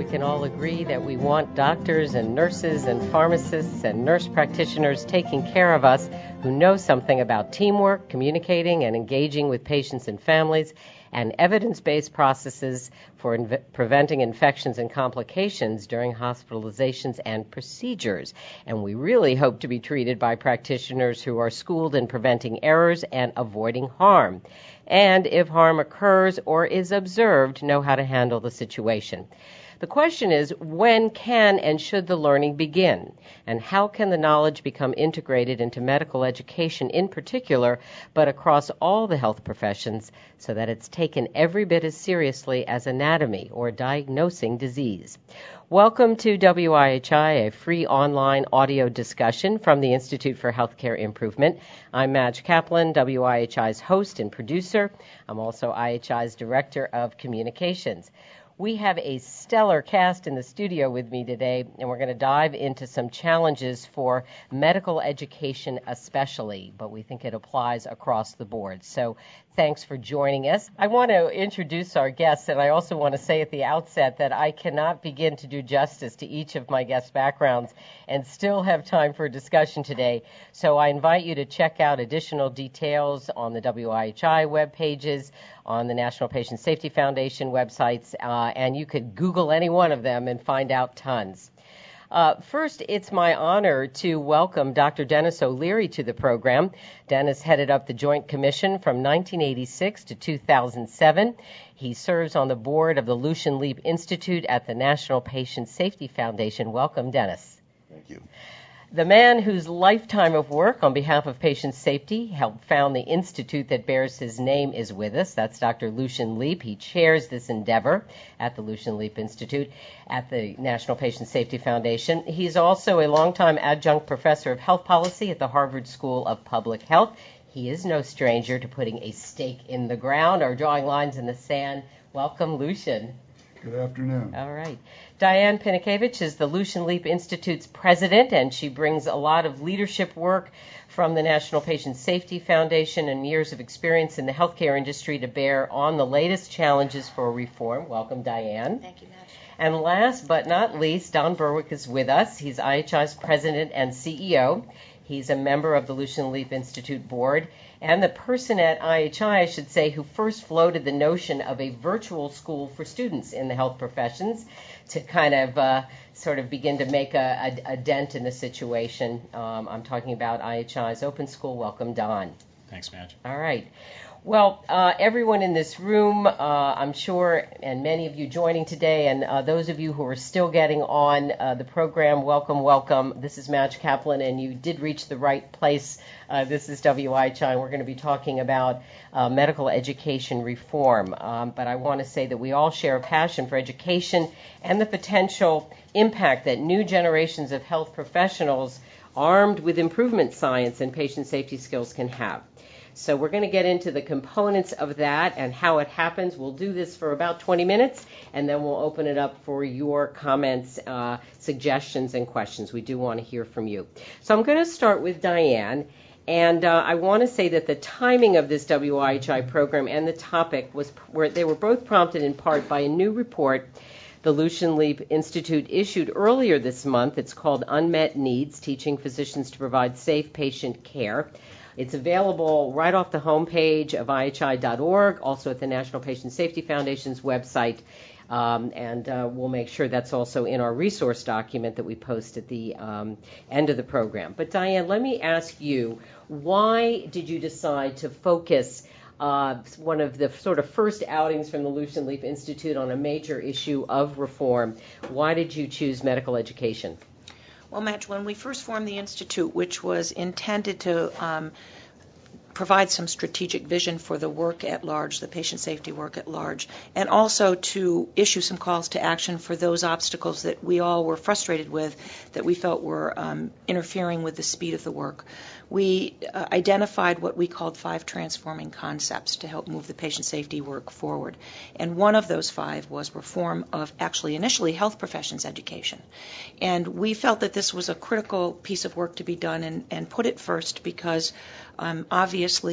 can all agree that we want doctors and nurses and pharmacists and nurse practitioners taking care of us who know something about teamwork, communicating, and engaging with patients and families, and evidence-based processes for preventing infections and complications during hospitalizations and procedures. And we really hope to be treated by practitioners who are schooled in preventing errors and avoiding harm. And if harm occurs or is observed, know how to handle the situation. The question is, when can and should the learning begin? And how can the knowledge become integrated into medical education in particular, but across all the health professions, so that it's taken every bit as seriously as anatomy or diagnosing disease? Welcome to WIHI, a free online audio discussion from the Institute for Healthcare Improvement. I'm Madge Kaplan, WIHI's host and producer. I'm also IHI's Director of Communications. We have a stellar cast in the studio with me today, and we're going to dive into some challenges for medical education especially, but we think it applies across the board. So thanks for joining us. I want to introduce our guests, and I also want to say at the outset that I cannot begin to do justice to each of my guests' backgrounds and still have time for a discussion today. So I invite you to check out additional details on the WIHI web pages, on the National Patient Safety Foundation websites, and you could Google any one of them and find out tons. First, it's my honor to welcome Dr. Dennis O'Leary to the program. Dennis headed up the Joint Commission from 1986 to 2007. He serves on the board of the Lucian Leape Institute at the National Patient Safety Foundation. Welcome, Dennis. Thank you. The man whose lifetime of work on behalf of patient safety helped found the institute that bears his name is with us. That's Dr. Lucian Leape. He chairs this endeavor at the Lucian Leape Institute at the National Patient Safety Foundation. He's also a longtime adjunct professor of health policy at the Harvard School of Public Health. He is no stranger to putting a stake in the ground or drawing lines in the sand. Welcome, Lucian. Good afternoon. All right. Diane Pinikevich is the Lucian Leape Institute's president, and she brings a lot of leadership work from the National Patient Safety Foundation and years of experience in the healthcare industry to bear on the latest challenges for reform. Welcome, Diane. Thank you, Madge. And last but not least, Don Berwick is with us. He's IHI's president and CEO. He's a member of the Lucian Leape Institute board and the person at IHI, I should say, who first floated the notion of a virtual school for students in the health professions to kind of sort of begin to make a dent in the situation. I'm talking about IHI's Open School. Welcome, Don. Thanks, Madge. All right. Well, everyone in this room, I'm sure, and many of you joining today, and those of you who are still getting on the program, welcome, welcome. This is Madge Kaplan, and you did reach the right place. This is WIHI, and we're going to be talking about medical education reform. But I want to say that we all share a passion for education and the potential impact that new generations of health professionals armed with improvement science and patient safety skills can have. So we're going to get into the components of that and how it happens. We'll do this for about 20 minutes, and then we'll open it up for your comments, suggestions, and questions. We do want to hear from you. So I'm going to start with Diane, and I want to say that the timing of this WIHI program and the topic they were both prompted in part by a new report the Lucian Leape Institute issued earlier this month. It's called Unmet Needs, Teaching Physicians to Provide Safe Patient Care. It's available right off the homepage of IHI.org, also at the National Patient Safety Foundation's website, and we'll make sure that's also in our resource document that we post at the end of the program. But Diane, let me ask you, why did you decide to focus one of the sort of first outings from the Lucian Leape Institute on a major issue of reform? Why did you choose medical education? Well, Madge, when we first formed the Institute, which was intended to provide some strategic vision for the work at large, the patient safety work at large, and also to issue some calls to action for those obstacles that we all were frustrated with, that we felt were interfering with the speed of the work. We identified what we called 5 transforming concepts to help move the patient safety work forward. And one of those 5 was reform of actually initially health professions education. And we felt that this was a critical piece of work to be done and put it first because obviously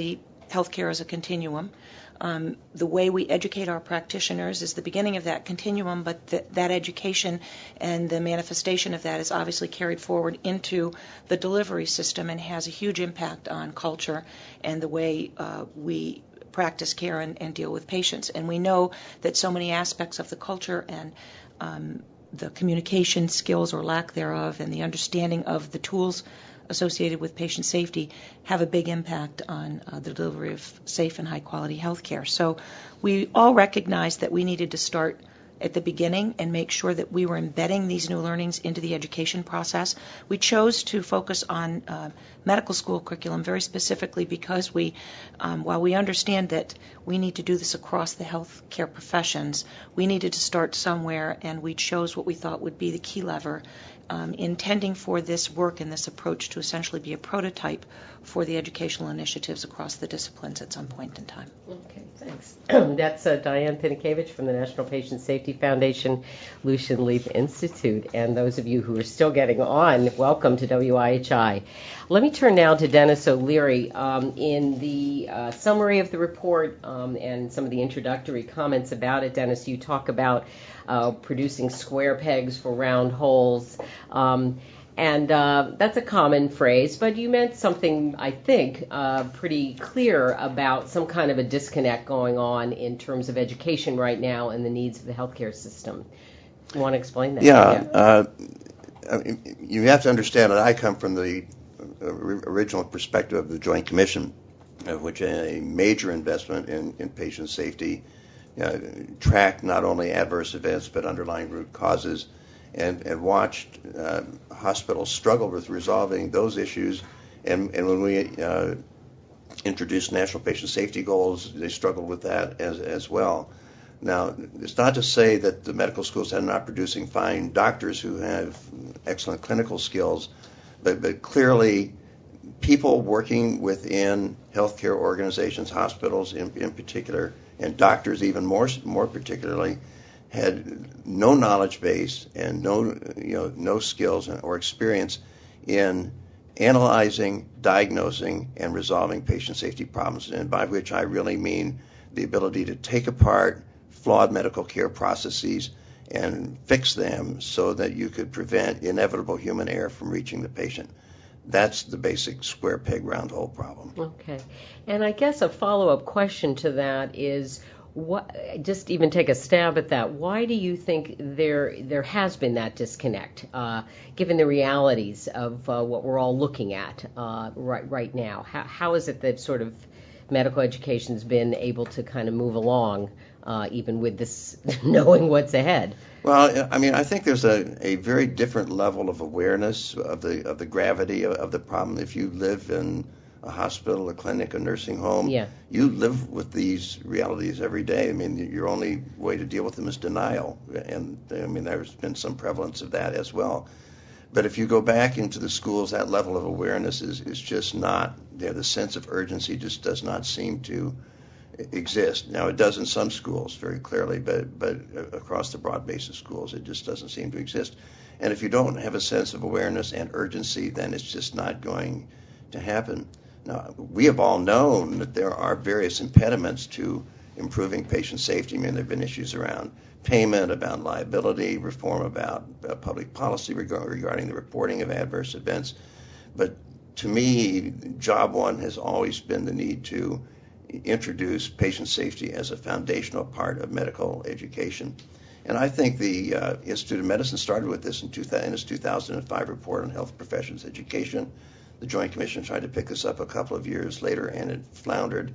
healthcare as a continuum. The way we educate our practitioners is the beginning of that continuum, but that education and the manifestation of that is obviously carried forward into the delivery system and has a huge impact on culture and the way we practice care and deal with patients. And we know that so many aspects of the culture and the communication skills or lack thereof and the understanding of the tools associated with patient safety have a big impact on the delivery of safe and high quality health care. So we all recognized that we needed to start at the beginning and make sure that we were embedding these new learnings into the education process. We chose to focus on medical school curriculum very specifically because while we understand that we need to do this across the healthcare professions, we needed to start somewhere, and we chose what we thought would be the key lever, intending for this work and this approach to essentially be a prototype for the educational initiatives across the disciplines at some point in time. Okay, thanks. That's Diane Pinikevich from the National Patient Safety Foundation, Lucian Leape Institute. And those of you who are still getting on, welcome to WIHI. Let me turn now to Dennis O'Leary. In the summary of the report and some of the introductory comments about it, Dennis, you talk about producing square pegs for round holes. And that's a common phrase, but you meant something, I think, pretty clear about some kind of a disconnect going on in terms of education right now and the needs of the healthcare system. You want to explain that? Yeah. You have to understand that I come from the original perspective of the Joint Commission, which a major investment in patient safety, tracked not only adverse events but underlying root causes, and watched hospitals struggle with resolving those issues. And when we introduced national patient safety goals, they struggled with that as well. Now, it's not to say that the medical schools are not producing fine doctors who have excellent clinical skills, but clearly people working within healthcare organizations, hospitals in particular, and doctors even more particularly, had no knowledge base and no skills or experience in analyzing, diagnosing, and resolving patient safety problems, and by which I really mean the ability to take apart flawed medical care processes and fix them so that you could prevent inevitable human error from reaching the patient. That's the basic square peg round hole problem. Okay. And I guess a follow-up question to that is, just even take a stab at that. Why do you think there has been that disconnect, given the realities of what we're all looking at right now? How is it that sort of medical education's been able to kind of move along, even with this knowing what's ahead? Well, I mean, I think there's a very different level of awareness of the gravity of the problem. If you live in a hospital, a clinic, a nursing home, you live with these realities every day. I mean, your only way to deal with them is denial, and I mean, there's been some prevalence of that as well. But if you go back into the schools, that level of awareness is just not there. The sense of urgency just does not seem to exist. Now, it does in some schools very clearly, but across the broad base of schools, it just doesn't seem to exist. And if you don't have a sense of awareness and urgency, then it's just not going to happen. Now, we have all known that there are various impediments to improving patient safety. I mean, there have been issues around payment, about liability, reform about public policy regarding the reporting of adverse events. But to me, job one has always been the need to introduce patient safety as a foundational part of medical education. And I think the Institute of Medicine started with this in its 2005 report on health professions education. The Joint Commission tried to pick this up a couple of years later, and it floundered.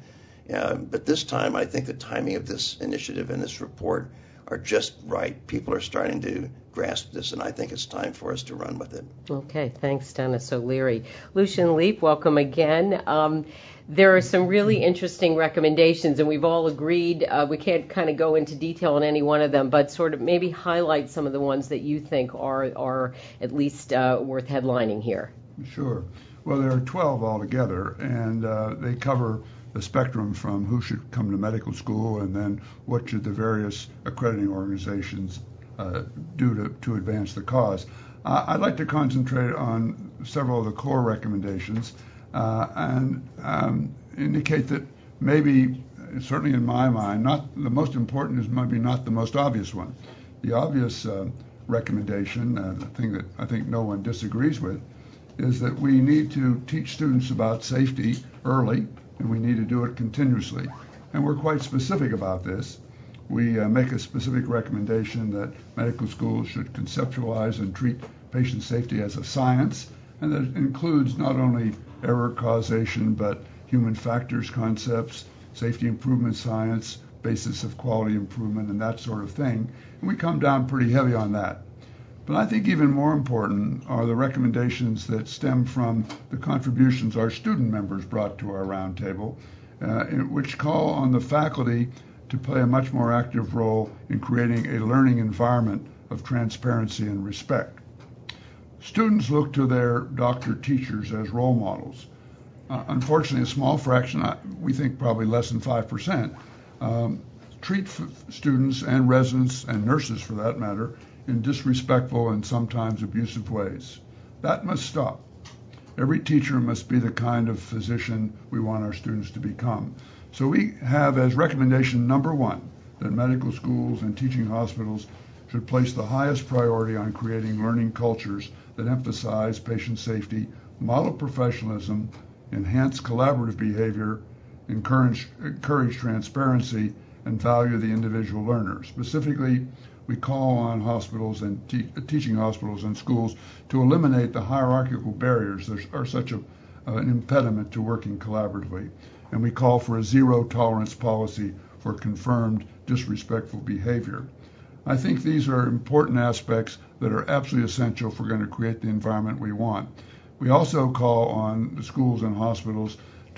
But this time, I think the timing of this initiative and this report are just right. People are starting to grasp this, and I think it's time for us to run with it. Okay, thanks, Dennis O'Leary. Lucian Leape, welcome again. There are some really interesting recommendations, and we've all agreed we can't kind of go into detail on any one of them, but sort of maybe highlight some of the ones that you think are at least worth headlining here. Sure. Well, there are 12 altogether, and they cover the spectrum from who should come to medical school and then what should the various accrediting organizations do to advance the cause. I'd like to concentrate on several of the core recommendations and indicate that maybe, certainly in my mind, not the most important is maybe not the most obvious one. The obvious recommendation, the thing that I think no one disagrees with, is that we need to teach students about safety early, and we need to do it continuously. And we're quite specific about this. We make a specific recommendation that medical schools should conceptualize and treat patient safety as a science, and that includes not only error causation, but human factors concepts, safety improvement science, basis of quality improvement, and that sort of thing. And we come down pretty heavy on that. But I think even more important are the recommendations that stem from the contributions our student members brought to our roundtable, which call on the faculty to play a much more active role in creating a learning environment of transparency and respect. Students look to their doctor teachers as role models. Unfortunately, a small fraction, we think probably less than 5%, treat students and residents and nurses, for that matter, in disrespectful and sometimes abusive ways. That must stop. Every teacher must be the kind of physician we want our students to become. So we have as recommendation number one that medical schools and teaching hospitals should place the highest priority on creating learning cultures that emphasize patient safety, model professionalism, enhance collaborative behavior, encourage transparency, and value the individual learner. Specifically, we call on hospitals and teaching hospitals and schools to eliminate the hierarchical barriers that are such an impediment to working collaboratively. And we call for a zero tolerance policy for confirmed disrespectful behavior. I think these are important aspects that are absolutely essential if we're going to create the environment we want. We also call on the schools and hospitals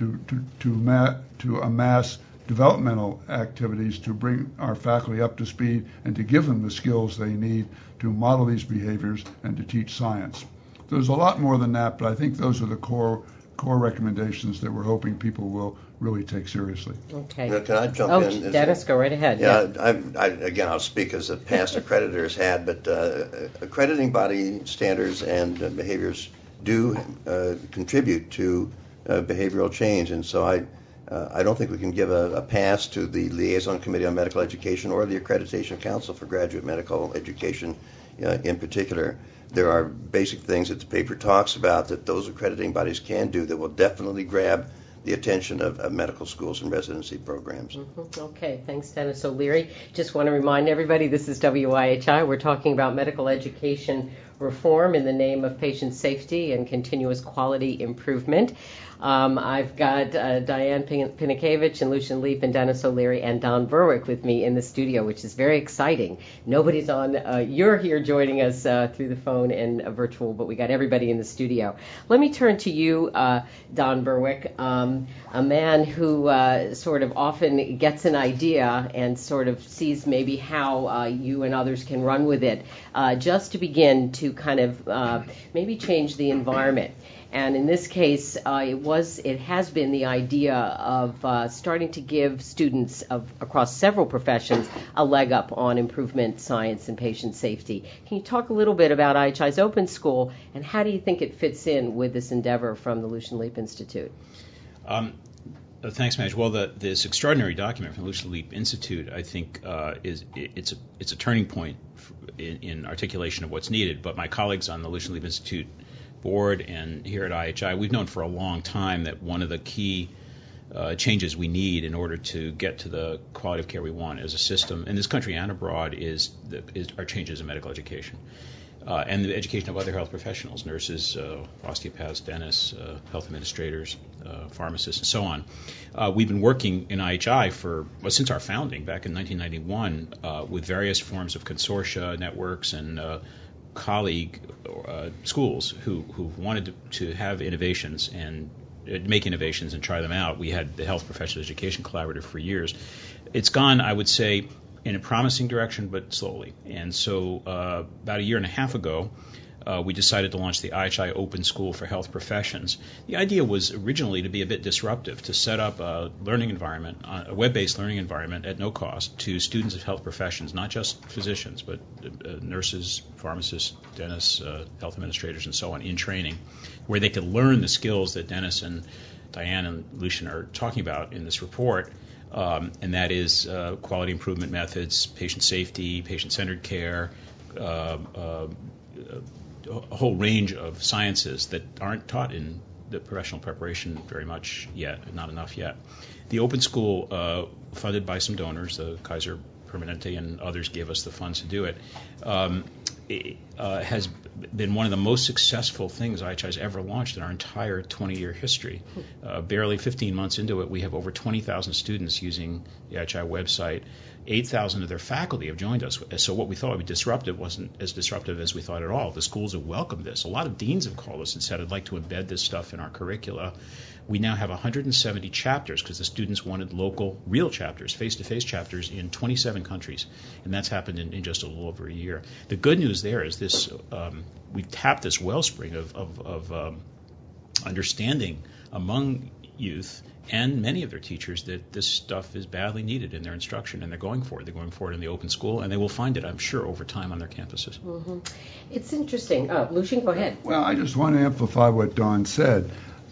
to amass developmental activities to bring our faculty up to speed and to give them the skills they need to model these behaviors and to teach science. There's a lot more than that, but I think those are the core recommendations that we're hoping people will really take seriously. Okay. Can I jump in? Dennis, go right ahead. Again, I'll speak as a past accreditor has had, but accrediting body standards and behaviors do contribute to behavioral change, and so I don't think we can give a pass to the Liaison Committee on Medical Education or the Accreditation Council for Graduate Medical Education in particular. There are basic things that the paper talks about that those accrediting bodies can do that will definitely grab the attention of medical schools and residency programs. Mm-hmm. Okay, thanks, Dennis O'Leary. Just want to remind everybody, this is WIHI. We're talking about medical education reform in the name of patient safety and continuous quality improvement. I've got Diane Pinikevich and Lucian Leap and Dennis O'Leary and Don Berwick with me in the studio, which is very exciting. Nobody's on. You're here joining us through the phone and virtual, but we got everybody in the studio. Let me turn to you, Don Berwick, a man who sort of often gets an idea and sort of sees maybe how you and others can run with it, just to begin to kind of maybe change the environment. And in this case, it has been the idea of starting to give students across several professions a leg up on improvement science and patient safety. Can you talk a little bit about IHI's Open School, and how do you think it fits in with this endeavor from the Lucian Leap Institute? Thanks, Madge. Well, this extraordinary document from the Lucian Leap Institute, I think, it's a turning point in articulation of what's needed. But my colleagues on the Lucian Leap Institute board and here at IHI, we've known for a long time that one of the key changes we need in order to get to the quality of care we want as a system in this country and abroad is our changes in medical education and the education of other health professionals, nurses, osteopaths, dentists, health administrators, pharmacists, and so on. We've been working in IHI since our founding back in 1991 with various forms of consortia, networks, and colleague schools who wanted to have innovations and make innovations and try them out. We had the Health Professional Education Collaborative for years. It's gone, I would say, in a promising direction, but slowly. And so about a year and a half ago, we decided to launch the IHI Open School for Health Professions. The idea was originally to be a bit disruptive, to set up a learning environment, a web-based learning environment at no cost to students of health professions, not just physicians, but nurses, pharmacists, dentists, health administrators, and so on in training, where they could learn the skills that Dennis and Diane and Lucian are talking about in this report, and that is quality improvement methods, patient safety, patient-centered care, a whole range of sciences that aren't taught in the professional preparation very much yet, not enough yet. The Open School, funded by some donors, the Kaiser Permanente and others gave us the funds to do it, has been one of the most successful things IHI has ever launched in our entire 20-year history. Barely 15 months into it, we have over 20,000 students using the IHI website. 8,000 of their faculty have joined us. So what we thought would be disruptive wasn't as disruptive as we thought at all. The schools have welcomed this. A lot of deans have called us and said, I'd like to embed this stuff in our curricula. We now have 170 chapters because the students wanted local, real chapters, face-to-face chapters in 27 countries. And that's happened in just a little over a year. The good news there is this: we've tapped this wellspring of understanding among youth and many of their teachers that this stuff is badly needed in their instruction, and they're going for it. They're going for it in the Open School, and they will find it, I'm sure, over time on their campuses. Mm-hmm. It's interesting. Lucian, go ahead. Well, I just want to amplify what Dawn said.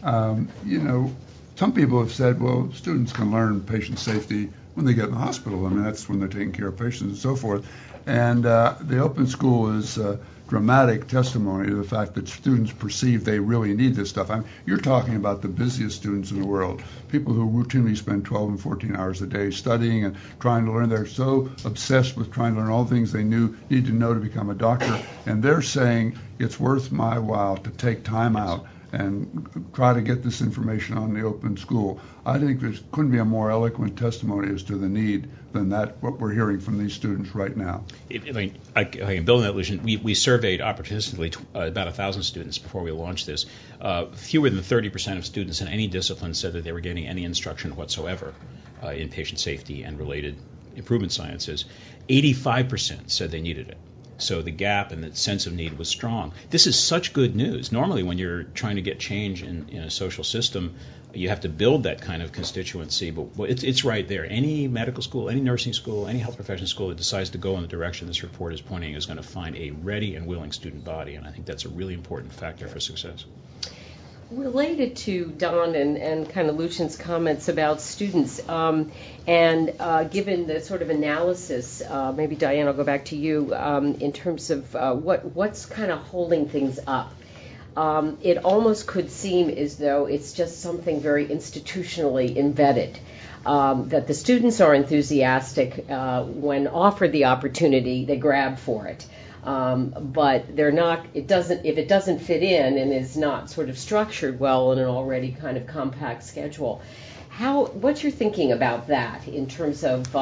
Some people have said, well, students can learn patient safety when they get in the hospital. I mean, that's when they're taking care of patients and so forth. And the Open School is dramatic testimony to the fact that students perceive they really need this stuff. I mean, you're talking about the busiest students in the world, people who routinely spend 12 and 14 hours a day studying and trying to learn. They're so obsessed with trying to learn all the things they need to know to become a doctor, and they're saying it's worth my while to take time out and try to get this information on the Open School. I think there couldn't be a more eloquent testimony as to the need than that, what we're hearing from these students right now. I can build on that, Lucian. We surveyed opportunistically about 1,000 students before we launched this. Fewer than 30% of students in any discipline said that they were getting any instruction whatsoever in patient safety and related improvement sciences. 85% said they needed it. So the gap and the sense of need was strong. This is such good news. Normally when you're trying to get change in a social system, you have to build that kind of constituency, but it's right there. Any medical school, any nursing school, any health profession school that decides to go in the direction this report is pointing is going to find a ready and willing student body, and I think that's a really important factor for success. Related to Don and kind of Lucian's comments about students, and given the sort of analysis, maybe Diane, I'll go back to you, in terms of what's kind of holding things up. It almost could seem as though it's just something very institutionally embedded, that the students are enthusiastic when offered the opportunity, they grab for it. But they're not. If it doesn't fit in and is not sort of structured well in an already kind of compact schedule. What's your thinking about that in terms of,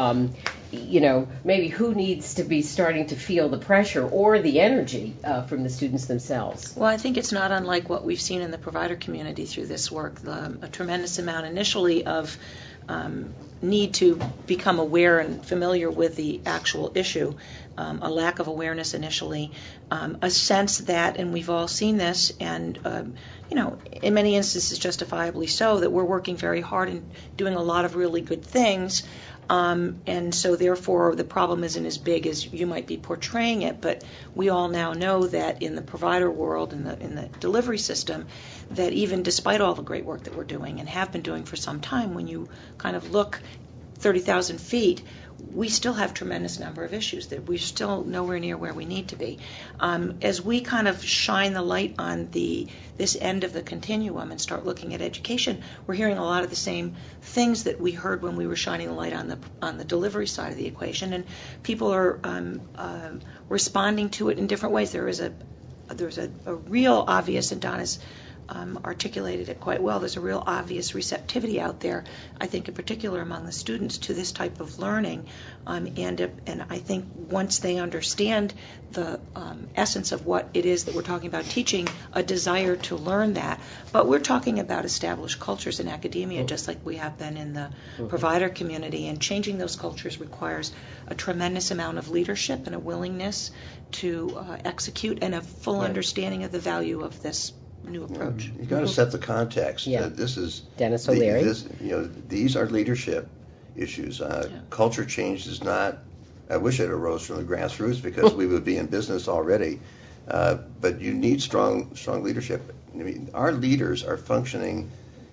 maybe who needs to be starting to feel the pressure or the energy from the students themselves? Well, I think it's not unlike what we've seen in the provider community through this work. A tremendous amount initially of need to become aware and familiar with the actual issue, a lack of awareness initially, a sense that, and we've all seen this, and in many instances justifiably so, that we're working very hard and doing a lot of really good things, and so therefore the problem isn't as big as you might be portraying it. But we all now know that in the provider world, in the delivery system, that even despite all the great work that we're doing and have been doing for some time, when you kind of look 30,000 feet, we still have tremendous number of issues that we're still nowhere near where we need to be. As we kind of shine the light on this end of the continuum and start looking at education, we're hearing a lot of the same things that we heard when we were shining the light on the delivery side of the equation, and people are responding to it in different ways. There's a real obvious, and Don has articulated it quite well, there's a real obvious receptivity out there, I think in particular among the students, to this type of learning, and I think once they understand the essence of what it is that we're talking about teaching, a desire to learn that. But we're talking about established cultures in academia, just like we have been in the provider community, and changing those cultures requires a tremendous amount of leadership and a willingness to execute, and a full understanding of the value of this new approach. You got to set the context. Yeah. This is Dennis O'Leary. These are leadership issues. Culture change is not. I wish it arose from the grassroots because we would be in business already. But you need strong leadership. I mean, our leaders are functioning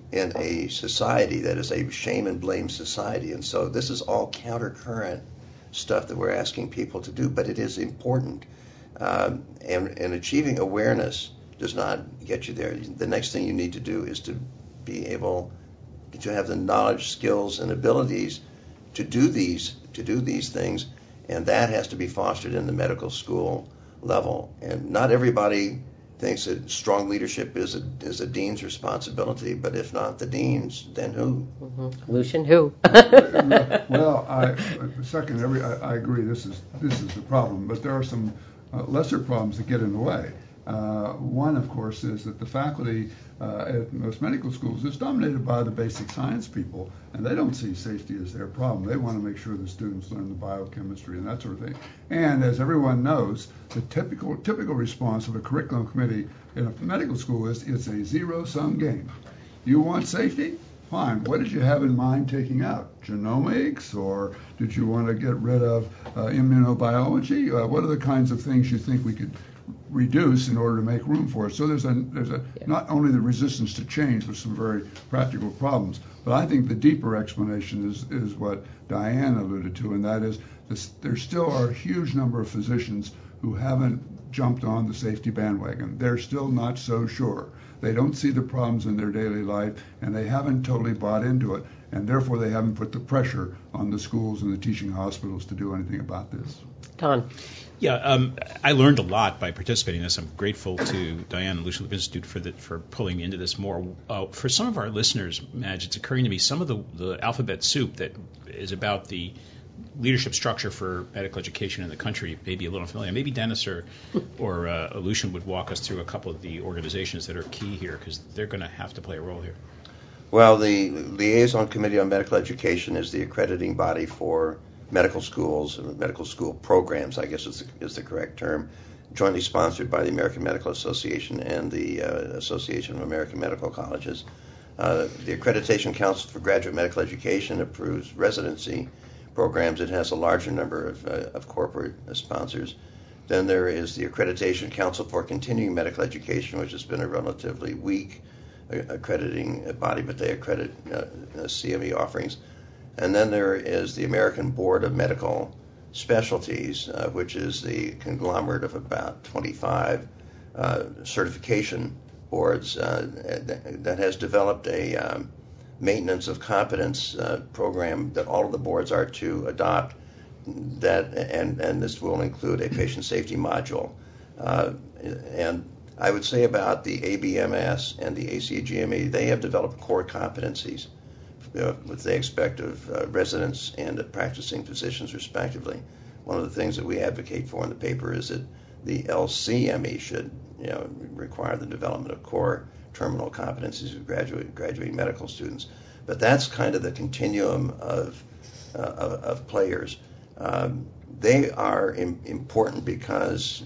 in a society that is a shame and blame society. And so this is all countercurrent stuff that we're asking people to do, but it is important. And achieving awareness does not get you there. The next thing you need to do is to be able to have the knowledge, skills, and abilities to do these things, and that has to be fostered in the medical school level. And not everybody thinks that strong leadership is a dean's responsibility, but if not the deans, then who? Mm-hmm. Lucian, who? Well, I agree. This is the problem, but there are some lesser problems that get in the way. One, of course, is that the faculty at most medical schools is dominated by the basic science people, and they don't see safety as their problem. They want to make sure the students learn the biochemistry and that sort of thing. And as everyone knows, the typical response of a curriculum committee in a medical school is it's a zero-sum game. You want safety? Fine. What did you have in mind taking out? Genomics, or did you want to get rid of immunobiology? What are the kinds of things you think we could reduce in order to make room for it? So there's not only the resistance to change, but some very practical problems. But I think the deeper explanation is what Diane alluded to, and that is there still are a huge number of physicians who haven't jumped on the safety bandwagon. They're still not so sure. They don't see the problems in their daily life, and they haven't totally bought into it, and therefore they haven't put the pressure on the schools and the teaching hospitals to do anything about this. Don. Yeah, I learned a lot by participating in this. I'm grateful to Diane and Lucian Leap Institute for pulling me into this more. For some of our listeners, Madge, it's occurring to me some of the alphabet soup that is about the leadership structure for medical education in the country may be a little familiar. Maybe Dennis or Lucian would walk us through a couple of the organizations that are key here, because they're going to have to play a role here. Well, the Liaison Committee on Medical Education is the accrediting body for medical schools and medical school programs, I guess is the correct term, jointly sponsored by the American Medical Association and the Association of American Medical Colleges. The Accreditation Council for Graduate Medical Education approves residency programs. It has a larger number of corporate sponsors. Then there is the Accreditation Council for Continuing Medical Education, which has been a relatively weak accrediting body, but they accredit CME offerings. And then there is the American Board of Medical Specialties, which is the conglomerate of about 25 certification boards that has developed a maintenance of competence program that all of the boards are to adopt. And this will include a patient safety module. And I would say about the ABMS and the ACGME, they have developed core competencies what they expect of residents and practicing physicians, respectively. One of the things that we advocate for in the paper is that the LCME should, require the development of core terminal competencies of graduating medical students. But that's kind of the continuum of players. They are important because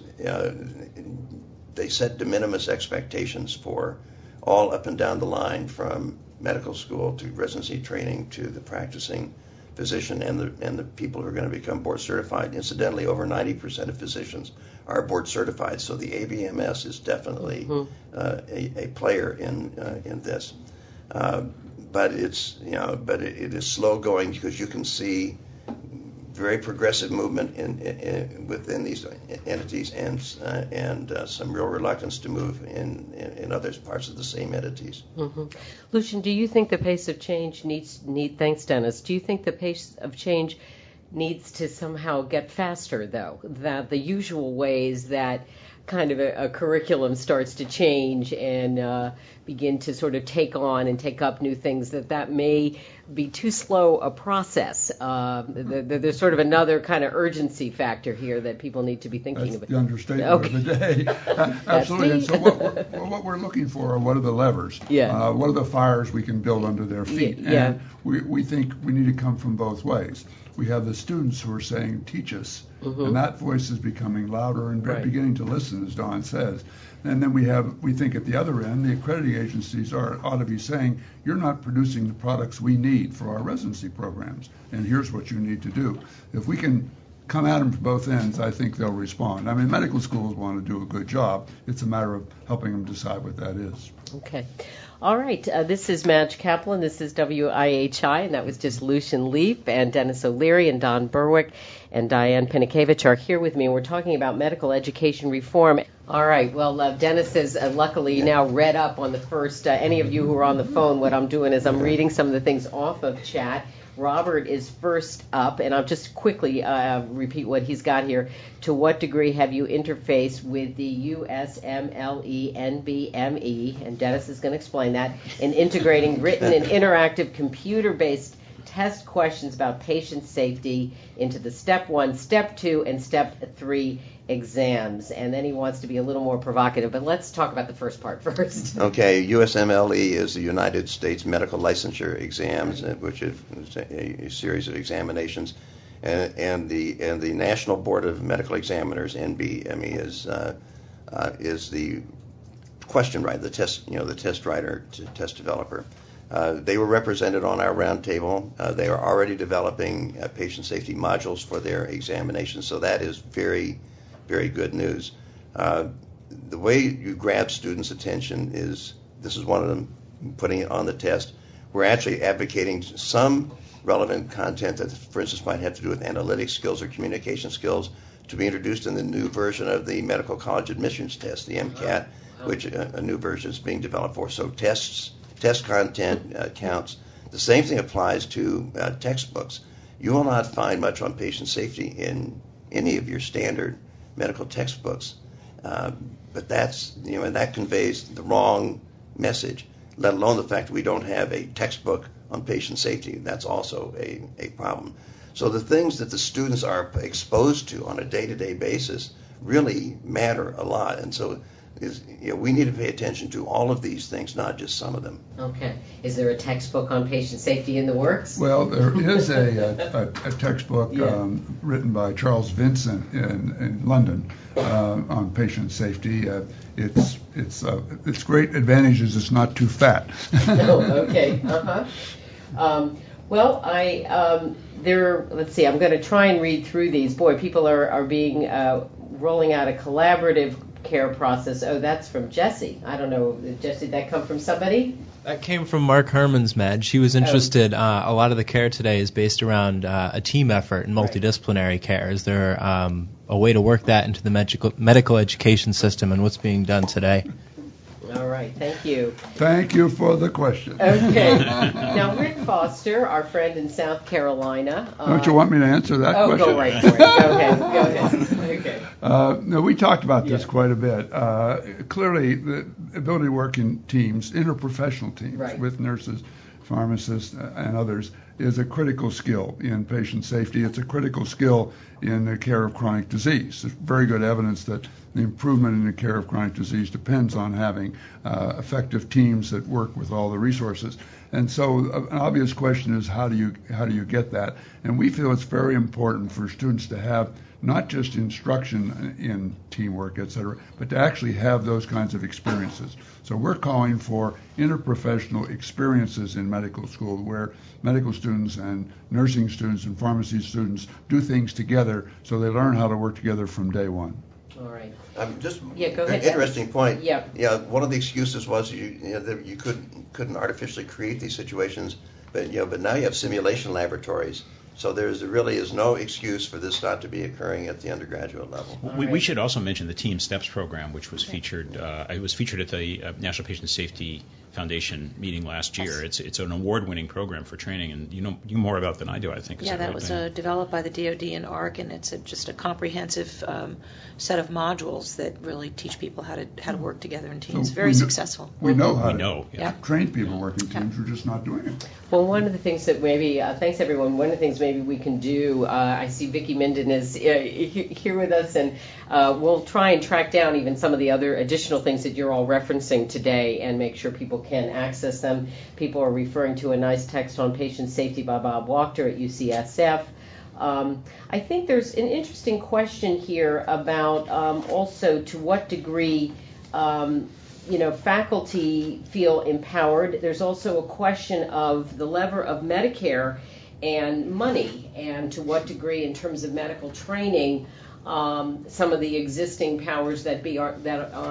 they set de minimis expectations for all up and down the line, from medical school to residency training to the practicing physician and the people who are going to become board certified. Incidentally, over 90% of physicians are board certified, so the ABMS is definitely a player in this. But it's it is slow going, because you can see very progressive movement within these entities, and some real reluctance to move in other parts of the same entities. Mm-hmm. Lucian, do you think the pace of change thanks, Dennis, do you think the pace of change needs to somehow get faster, though, that the usual ways that kind of a curriculum starts to change and begin to sort of take on and take up new things, that may be too slow a process? There's sort of another kind of urgency factor here that people need to be thinking about. That's the understatement of the day. Absolutely. And so what we're looking for are, what are the levers? Yeah. What are the fires we can build under their feet? Yeah. And we think we need to come from both ways. We have the students who are saying, teach us, and that voice is becoming louder and beginning to listen, as Don says. And then we think at the other end, the accrediting agencies ought to be saying, you're not producing the products we need for our residency programs, and here's what you need to do. If we can come at them from both ends, I think they'll respond. I mean, medical schools want to do a good job. It's a matter of helping them decide what that is. Okay. All right. This is Madge Kaplan. This is WIHI, and that was just Lucian Leap, and Dennis O'Leary and Don Berwick and Diane Pinikevich are here with me, and we're talking about medical education reform. All right. Well, Dennis is luckily now read up on the first. Any of you who are on the phone, what I'm doing is I'm reading some of the things off of chat. Robert is first up, and I'll just quickly repeat what he's got here. To what degree have you interfaced with the USMLE NBME, and Dennis is going to explain that, in integrating written and interactive computer-based test questions about patient safety into the Step 1, Step 2, and Step 3 exams? And then he wants to be a little more provocative, but let's talk about the first part first. Okay, USMLE is the United States Medical Licensure Exams, which is a series of examinations, and the National Board of Medical Examiners (NBME) is the question writer, the test writer, test developer. They were represented on our roundtable. They are already developing patient safety modules for their examinations, so that is very, very good news. The way you grab students' attention is, this is one of them, putting it on the test. We're actually advocating some relevant content that, for instance, might have to do with analytic skills or communication skills to be introduced in the new version of the medical college admissions test, the MCAT, which a new version is being developed for. So test content counts. The same thing applies to textbooks. You will not find much on patient safety in any of your standard medical textbooks. But that's, and that conveys the wrong message, let alone the fact that we don't have a textbook on patient safety. That's also a problem. So the things that the students are exposed to on a day-to-day basis really matter a lot. And so we need to pay attention to all of these things, not just some of them. Okay. Is there a textbook on patient safety in the works? Well, there is a textbook written by Charles Vincent in London on patient safety. Its great advantage is it's not too fat. Oh, okay. Well, let's see. I'm going to try and read through these. Boy, people are being rolling out a collaborative care process. Oh, that's from Jesse. I don't know, Jesse, did that come from somebody? That came from Mark Herman's, Madge. He was interested. A lot of the care today is based around a team effort and multidisciplinary care. Is there a way to work that into the medical education system, and what's being done today? All right, thank you. Thank you for the question. Okay. Now, Rick Foster, our friend in South Carolina. Don't you want me to answer that question? Go right for it. Go ahead. Okay. No, we talked about this quite a bit. Clearly, the ability to work in teams, interprofessional teams, with nurses, pharmacists, and others, is a critical skill in patient safety. It's a critical skill in the care of chronic disease. There's very good evidence that the improvement in the care of chronic disease depends on having effective teams that work with all the resources. And so an obvious question is, how do you get that? And we feel it's very important for students to have not just instruction in teamwork, et cetera, but to actually have those kinds of experiences. So we're calling for interprofessional experiences in medical school where medical students and nursing students and pharmacy students do things together so they learn how to work together from day one. All right. Go ahead. An interesting point. Yeah. One of the excuses was that you couldn't artificially create these situations, but now you have simulation laboratories. So there really is no excuse for this not to be occurring at the undergraduate level. We should also mention the Team Steps program, which was featured. It was featured at the National Patient Safety Foundation meeting last year. It's an award-winning program for training, and you know more about than I do, I think. Yeah, that was developed by the DoD and ARC, and it's just a comprehensive set of modules that really teach people how to work together in teams. So very successful. We know how to train people working teams. We're just not doing it. Well, one of the things that maybe, thanks everyone, one of the things maybe we can do, I see Vicki Minden is here with us, and we'll try and track down even some of the other additional things that you're all referencing today and make sure people can access them. People are referring to a nice text on patient safety by Bob Wachter at UCSF. I think there's an interesting question here about also to what degree faculty feel empowered. There's also a question of the lever of Medicare and money, and to what degree, in terms of medical training, some of the existing powers that be have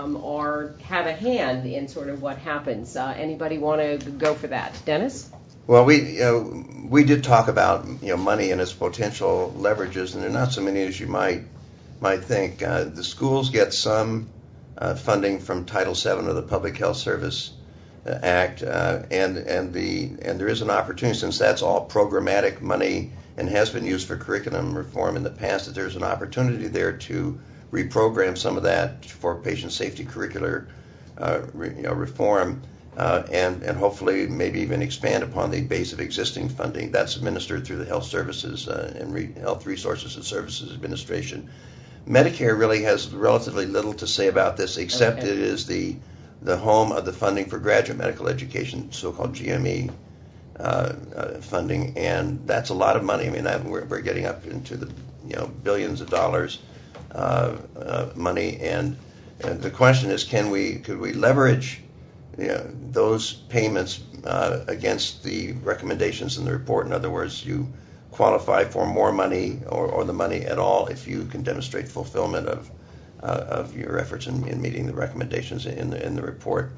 a hand in sort of what happens. Anybody want to go for that, Dennis? Well, we did talk about money and its potential leverages, and there are not so many as you might think. The schools get some funding from Title VII of the Public Health Service Act, and there is an opportunity, since that's all programmatic money and has been used for curriculum reform in the past, that there's an opportunity there to reprogram some of that for patient safety curricular reform, and hopefully maybe even expand upon the base of existing funding that's administered through the Health Services and Health Resources and Services Administration. Medicare really has relatively little to say about this, except it is the home of the funding for graduate medical education, so-called GME funding, and that's a lot of money. I mean, we're getting up into the billions of dollars money, and the question is, could we leverage those payments against the recommendations in the report? In other words, you qualify for more money or the money at all if you can demonstrate fulfillment of your efforts in meeting the recommendations in the report.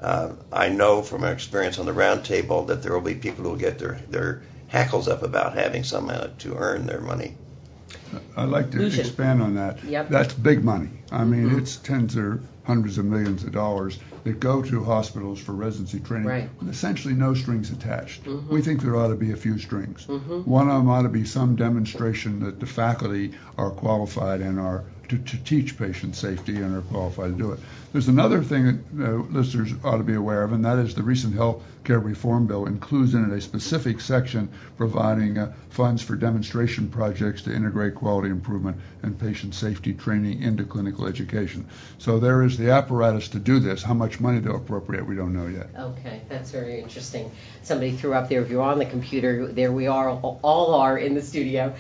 I know from our experience on the round table that there will be people who will get their hackles up about having some to earn their money. I'd like to expand on that. Yep. That's big money. I mean, it's tens or hundreds of millions of dollars that go to hospitals for residency training, with essentially no strings attached. We think there ought to be a few strings. One of them ought to be some demonstration that the faculty are qualified and are to teach patient safety and are qualified to do it. There's another thing that listeners ought to be aware of, and that is the recent health care reform bill includes in it a specific section providing funds for demonstration projects to integrate quality improvement and patient safety training into clinical education. So there is the apparatus to do this. How much money to appropriate, we don't know yet. Okay, that's very interesting. Somebody threw up there, if you're on the computer, there we are, all are in the studio,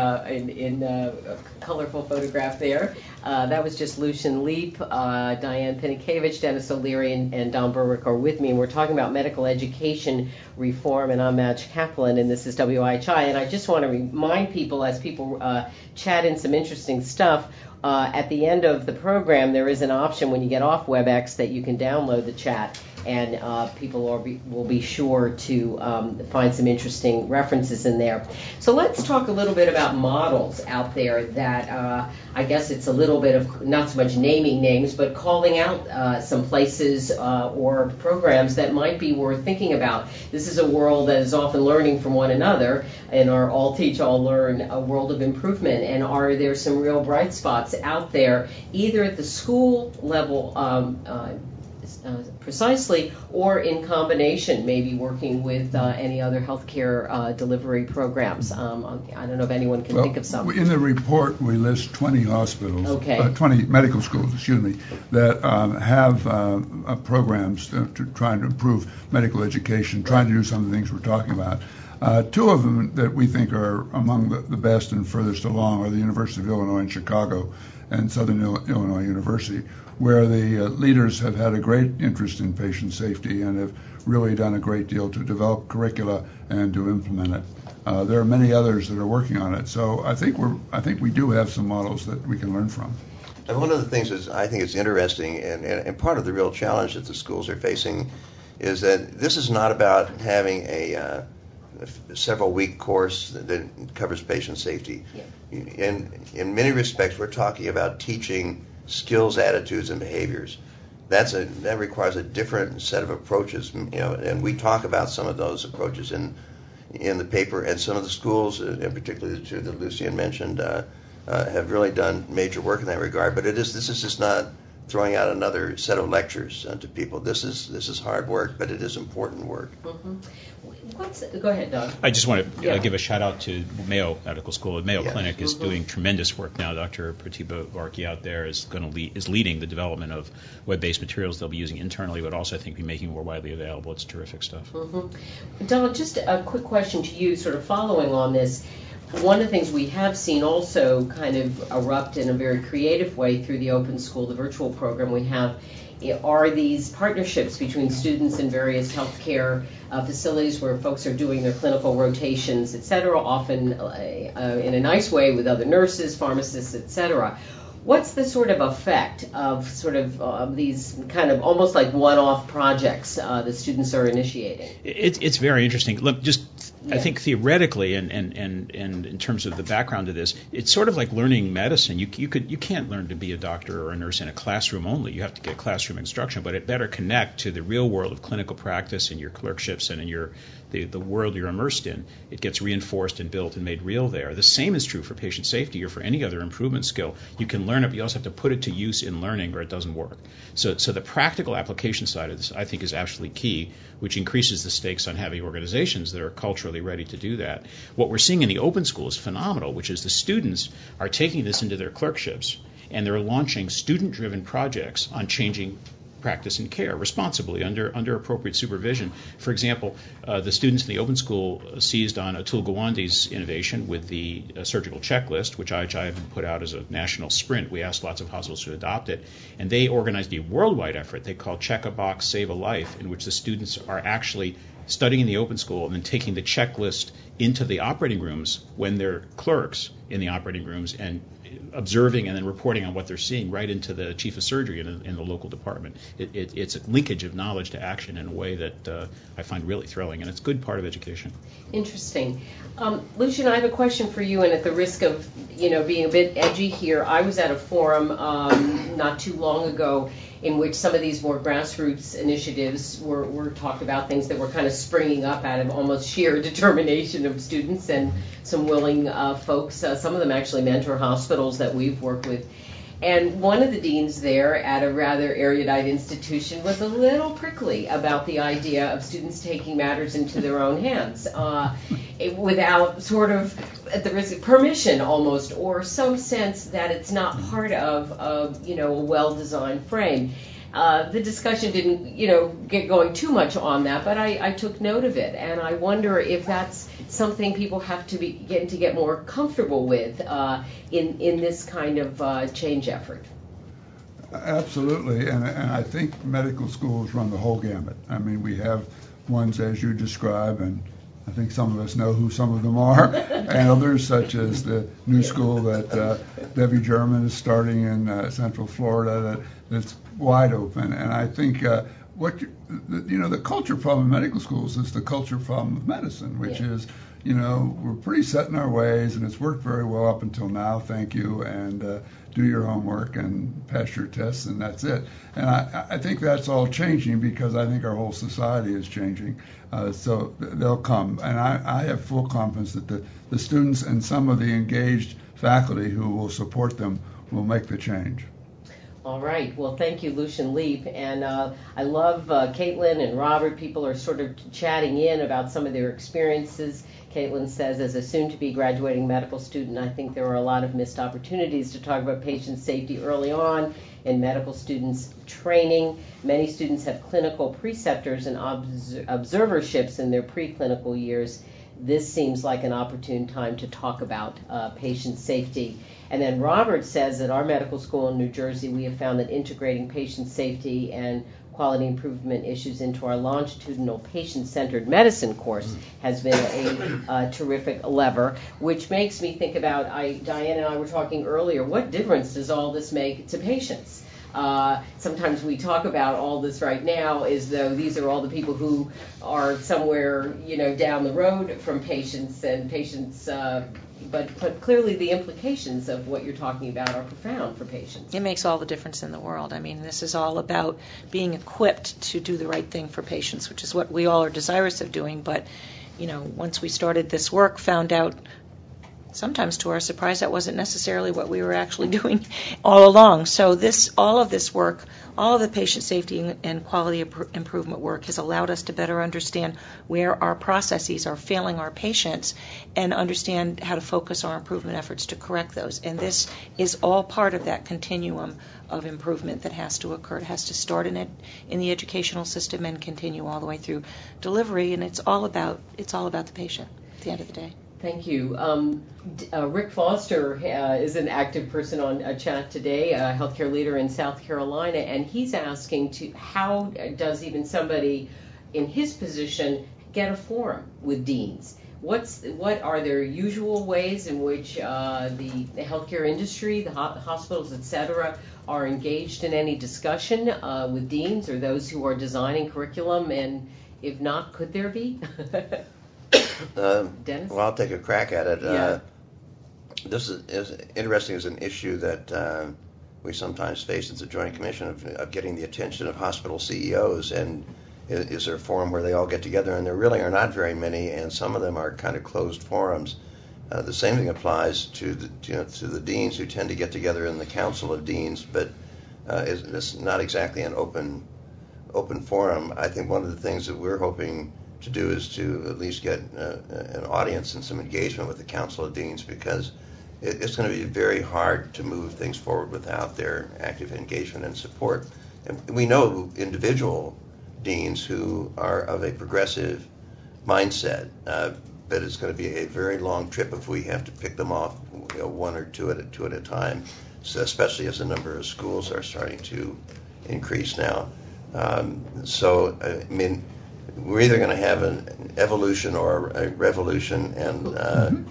in a colorful photograph there. That was just Lucian Leap, Diane Pinikevich, Dennis O'Leary, and Don Berwick are with me, and we're talking about medical education reform, and I'm Madge Kaplan, and this is WIHI. And I just want to remind people, as people chat in some interesting stuff, at the end of the program, there is an option when you get off WebEx that you can download the chat, and people will be sure to find some interesting references in there. So let's talk a little bit about models out there that I guess it's a little bit of not so much naming names, but calling out some places or programs that might be worth thinking about. This is a world that is often learning from one another, and our all teach, all learn, a world of improvement. And are there some real bright spots out there, either at the school level precisely, or in combination, maybe working with any other healthcare delivery programs? I don't know if anyone can think of some. In the report, we list 20 hospitals, 20 medical schools, that have programs to try to improve medical education, trying to do some of the things we're talking about. Two of them that we think are among the best and furthest along are the University of Illinois in Chicago and Southern Illinois University, where the leaders have had a great interest in patient safety and have really done a great deal to develop curricula and to implement it. There are many others that are working on it, so I think we do have some models that we can learn from. And one of the things that I think is interesting, and part of the real challenge that the schools are facing, is that this is not about having a several-week course that covers patient safety. Yeah. In many respects, we're talking about teaching skills, attitudes, and behaviors. That requires a different set of approaches, and we talk about some of those approaches in the paper. And some of the schools, and particularly the two that Lucian mentioned, have really done major work in that regard. But this is just not throwing out another set of lectures to people. This is hard work, but it is important work. Mm-hmm. Go ahead, Doug. I just want to give a shout out to Mayo Medical School. Mayo Clinic is doing tremendous work now. Dr. Pratibha Varki out there is leading the development of web-based materials they'll be using internally, but also I think be making more widely available. It's terrific stuff. Mm-hmm. Don, just a quick question to you, sort of following on this. One of the things we have seen also kind of erupt in a very creative way through the Open School, the virtual program we have, are these partnerships between students and various healthcare facilities where folks are doing their clinical rotations, et cetera, often in a nice way with other nurses, pharmacists, et cetera. What's the sort of effect of these kind of almost like one-off projects that students are initiating? It's very interesting. Look, I think theoretically and in terms of the background of this, it's sort of like learning medicine. You can't learn to be a doctor or a nurse in a classroom only. You have to get classroom instruction, but it better connect to the real world of clinical practice in your clerkships and in the world you're immersed in. It gets reinforced and built and made real there. The same is true for patient safety or for any other improvement skill. You can learn it, but you also have to put it to use in learning or it doesn't work. So the practical application side of this, I think, is absolutely key, which increases the stakes on having organizations that are culturally ready to do that. What we're seeing in the open school is phenomenal, which is the students are taking this into their clerkships and they're launching student-driven projects on changing practice and care responsibly under appropriate supervision. For example, the students in the open school seized on Atul Gawande's innovation with the surgical checklist, which IHI put out as a national sprint. We asked lots of hospitals to adopt it, and they organized a worldwide effort they call Check a Box, Save a Life, in which the students are actually studying in the open school and then taking the checklist into the operating rooms when they're clerks in the operating rooms and observing and then reporting on what they're seeing right into the chief of surgery in the local department. It's a linkage of knowledge to action in a way that I find really thrilling, and it's a good part of education. Interesting. Lucian, I have a question for you, and at the risk of being a bit edgy here, I was at a forum not too long ago in which some of these more grassroots initiatives were talked about, things that were kind of springing up out of almost sheer determination of students and some willing folks. Some of them actually mentor hospitals that we've worked with. And one of the deans there at a rather erudite institution was a little prickly about the idea of students taking matters into their own hands without sort of, at the risk of permission almost, or some sense that it's not part of a well-designed frame. The discussion didn't, get going too much on that, but I took note of it, and I wonder if that's something people have to get more comfortable with in this kind of change effort. Absolutely, and I think medical schools run the whole gamut. I mean, we have ones as you describe, and I think some of us know who some of them are, and others such as the new school that Debbie German is starting in Central Florida that's wide open. And I think the culture problem in medical schools is the culture problem of medicine, which is, we're pretty set in our ways, and it's worked very well up until now, thank you, and do your homework and pass your tests, and that's it. And I think that's all changing because I think our whole society is changing. So they'll come. And I have full confidence that the students and some of the engaged faculty who will support them will make the change. All right. Well, thank you, Lucian Leap. And I love Caitlin and Robert. People are sort of chatting in about some of their experiences. Caitlin says, as a soon-to-be graduating medical student, I think there are a lot of missed opportunities to talk about patient safety early on in medical students' training. Many students have clinical preceptors and observerships in their preclinical years. This seems like an opportune time to talk about patient safety. And then Robert says, at our medical school in New Jersey, we have found that integrating patient safety and quality improvement issues into our longitudinal patient-centered medicine course has been a terrific lever, which makes me think about, Diane and I were talking earlier, what difference does all this make to patients? Sometimes we talk about all this right now as though these are all the people who are somewhere, down the road from patients, and patients, but clearly the implications of what you're talking about are profound for patients. It makes all the difference in the world. I mean, this is all about being equipped to do the right thing for patients, which is what we all are desirous of doing. But, once we started this work, found out, sometimes to our surprise, that wasn't necessarily what we were actually doing all along. So all of this work, all of the patient safety and quality improvement work has allowed us to better understand where our processes are failing our patients and understand how to focus our improvement efforts to correct those. And this is all part of that continuum of improvement that has to occur. It has to start in the educational system and continue all the way through delivery, and it's all about the patient at the end of the day. Thank you. Rick Foster is an active person on chat today, a healthcare leader in South Carolina, and he's asking how does even somebody in his position get a forum with deans? What are their usual ways in which the healthcare industry, the hospitals, etc., are engaged in any discussion with deans or those who are designing curriculum? And if not, could there be? Dennis? Well, I'll take a crack at it. Yeah. This is interesting as an issue that we sometimes face as a Joint Commission of getting the attention of hospital CEOs. And is there a forum where they all get together? And there really are not very many, and some of them are kind of closed forums. The same thing applies to the deans, who tend to get together in the Council of Deans, but it's not exactly an open forum. I think one of the things that we're hoping to do is to at least get an audience and some engagement with the Council of Deans, because it's going to be very hard to move things forward without their active engagement and support. And we know individual deans who are of a progressive mindset, but it's going to be a very long trip if we have to pick them off, one or two at a time, so especially as the number of schools are starting to increase now. I mean, we're either going to have an evolution or a revolution, and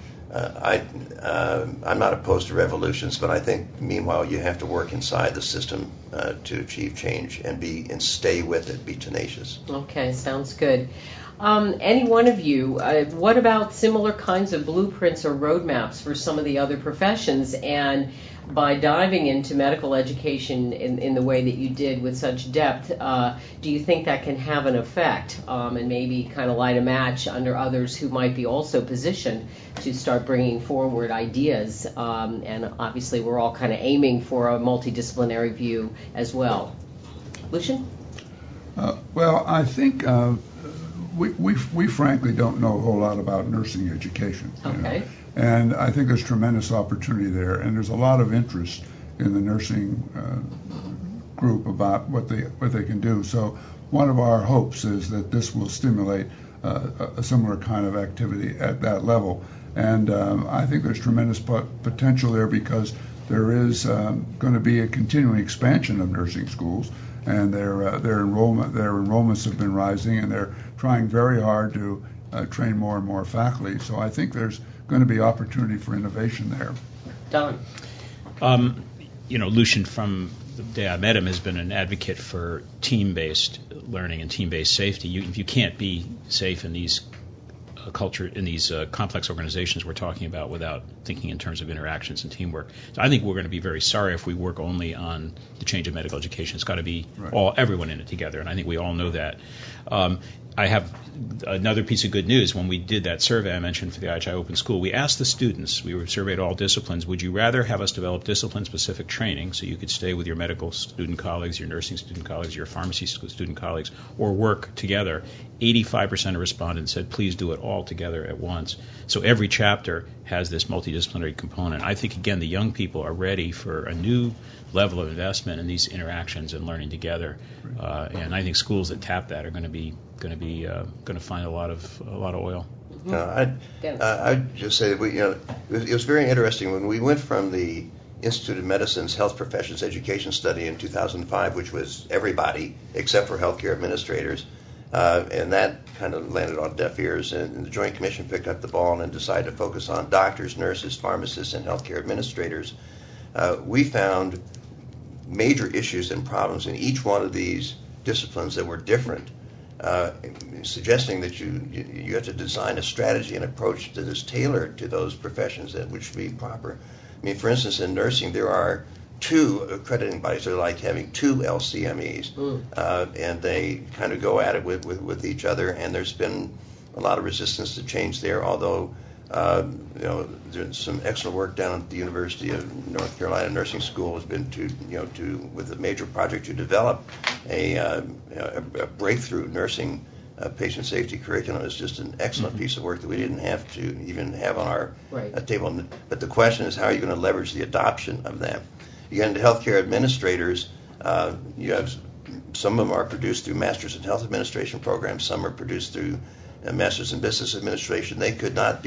I'm not opposed to revolutions, but I think meanwhile you have to work inside the system to achieve change and stay with it, be tenacious. Okay, sounds good. Any one of you, what about similar kinds of blueprints or roadmaps for some of the other professions? And by diving into medical education in the way that you did with such depth, do you think that can have an effect and maybe kind of light a match under others who might be also positioned to start bringing forward ideas? And obviously we're all kind of aiming for a multidisciplinary view as well. Lucian? Well, I think we frankly don't know a whole lot about nursing education. Okay. And I think there's tremendous opportunity there, and there's a lot of interest in the nursing group about what they can do. So one of our hopes is that this will stimulate a similar kind of activity at that level. And I think there's tremendous potential there, because there is going to be a continuing expansion of nursing schools, and their enrollments have been rising, and they're trying very hard to train more and more faculty. So I think there's going to be opportunity for innovation there. Don? Lucian, from the day I met him, has been an advocate for team-based learning and team-based safety. If you can't be safe in these complex organizations we're talking about without thinking in terms of interactions and teamwork. So I think we're going to be very sorry if we work only on the change of medical education. It's got to be everyone in it together, and I think we all know that. I have another piece of good news. When we did that survey I mentioned for the IHI Open School, we asked the students, we surveyed all disciplines, would you rather have us develop discipline-specific training so you could stay with your medical student colleagues, your nursing student colleagues, your pharmacy student colleagues, or work together? 85% of respondents said, please do it all together at once. So every chapter has this multidisciplinary component. I think, again, the young people are ready for a new level of investment in these interactions and learning together. And I think schools that tap that are going to find a lot of oil. I'd just say that it was very interesting when we went from the Institute of Medicine's Health Professions Education Study in 2005, which was everybody except for healthcare administrators, and that kind of landed on deaf ears, and the Joint Commission picked up the ball and decided to focus on doctors, nurses, pharmacists, and healthcare administrators. We found major issues and problems in each one of these disciplines that were different, suggesting that you have to design a strategy and approach that is tailored to those professions which should be proper. I mean, for instance, in nursing, there are 2 accrediting bodies. They're like having 2 LCMEs, and they kind of go at it with each other, and there's been a lot of resistance to change there, although there's some excellent work down at the University of North Carolina Nursing School has been with a major project to develop a breakthrough nursing patient safety curriculum. Is just an excellent piece of work that we didn't have to even have on our table. But the question is, how are you going to leverage the adoption of that? You get into healthcare administrators. You have some of them are produced through Masters in Health Administration programs. Some are produced through Masters in Business Administration. They could not be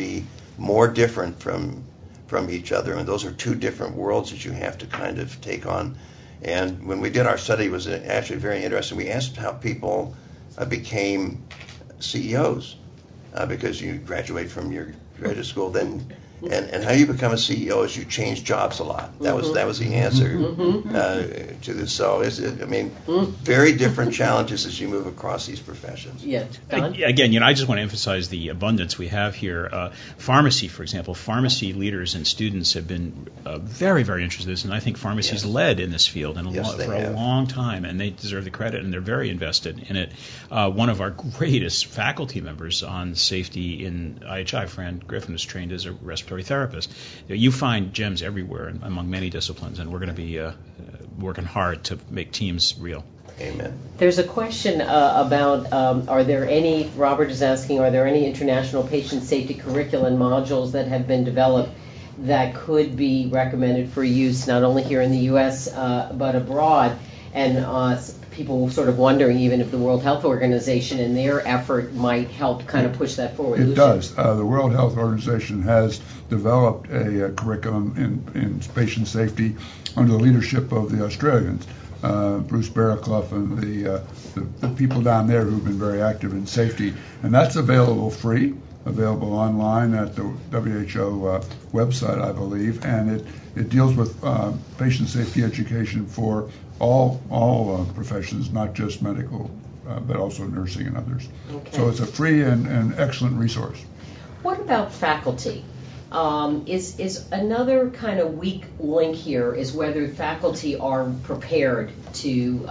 more different from each other, and those are two different worlds that you have to kind of take on. And when we did our study, it was actually very interesting. We asked how people became CEOs, because you graduate from your graduate school, then and how you become a CEO is you change jobs a lot. That was the answer to this. So very different challenges as you move across these professions. Yeah. Again, I just want to emphasize the abundance we have here. Pharmacy, for example, pharmacy leaders and students have been very, very interested in this, and I think pharmacy's led in this field for a long time, and they deserve the credit, and they're very invested in it. One of our greatest faculty members on safety in IHI, Fran Griffin, is trained as a respiratory therapist. You find gems everywhere among many disciplines, and we're going to be working hard to make teams real. Amen. There's a question about Robert is asking, are there any international patient safety curriculum modules that have been developed that could be recommended for use not only here in the U.S. But abroad? And people sort of wondering even if the World Health Organization and their effort might help kind of push that forward. It does. The World Health Organization has developed a curriculum in patient safety under the leadership of the Australians, Bruce Barraclough and the people down there who've been very active in safety. And that's available online at the WHO website, I believe, and it deals with patient safety education for all professions, not just medical, but also nursing and others. Okay. So it's a free and excellent resource. What about faculty? Is another kind of weak link here is whether faculty are prepared to,